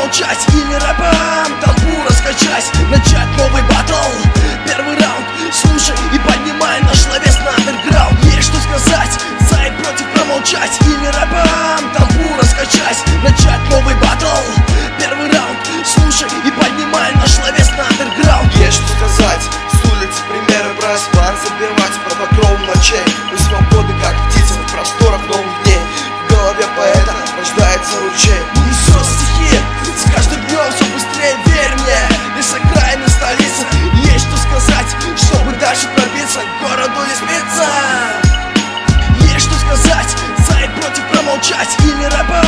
промолчать или рэпом толпу раскачать, начать новый батл. Первый раунд, слушай и поднимай наш словесный андерграунд. Есть что сказать, за и против промолчать или рэпом толпу раскачать, начать новый батл. Первый раунд, слушай и поднимай наш словесный андерграунд. Есть что сказать, с улицы примеры брать, план забивать под покровом ночей. Мы свободы, как птицы в просторах новых дней. В голове поэта рождается ручей. Несет стихи, с каждым днем все быстрее, верь мне. Лишь окраины столицы, есть что сказать, чтобы дальше пробиться к городу не спится. Есть что сказать, за и против промолчать или рэпом